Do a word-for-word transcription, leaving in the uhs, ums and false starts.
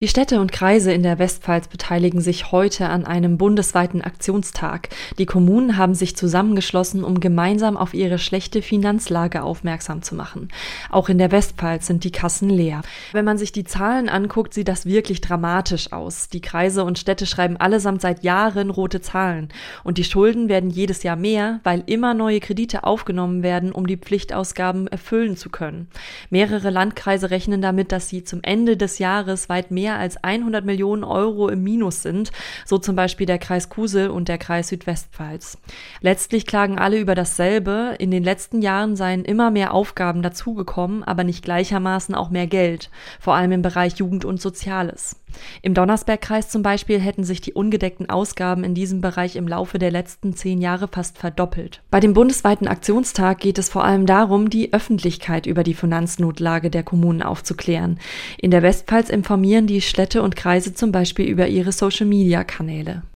Die Städte und Kreise in der Westpfalz beteiligen sich heute an einem bundesweiten Aktionstag. Die Kommunen haben sich zusammengeschlossen, um gemeinsam auf ihre schlechte Finanzlage aufmerksam zu machen. Auch in der Westpfalz sind die Kassen leer. Wenn man sich die Zahlen anguckt, sieht das wirklich dramatisch aus. Die Kreise und Städte schreiben allesamt seit Jahren rote Zahlen. Und die Schulden werden jedes Jahr mehr, weil immer neue Kredite aufgenommen werden, um die Pflichtausgaben erfüllen zu können. Mehrere Landkreise rechnen damit, dass sie zum Ende des Jahres weit mehr als hundert Millionen Euro im Minus sind, so zum Beispiel der Kreis Kusel und der Kreis Südwestpfalz. Letztlich klagen alle über dasselbe. In den letzten Jahren seien immer mehr Aufgaben dazugekommen, aber nicht gleichermaßen auch mehr Geld, vor allem im Bereich Jugend und Soziales. Im Donnersbergkreis zum Beispiel hätten sich die ungedeckten Ausgaben in diesem Bereich im Laufe der letzten zehn Jahre fast verdoppelt. Bei dem bundesweiten Aktionstag geht es vor allem darum, die Öffentlichkeit über die Finanznotlage der Kommunen aufzuklären. In der Westpfalz informieren die Städte und Kreise zum Beispiel über ihre Social-Media-Kanäle.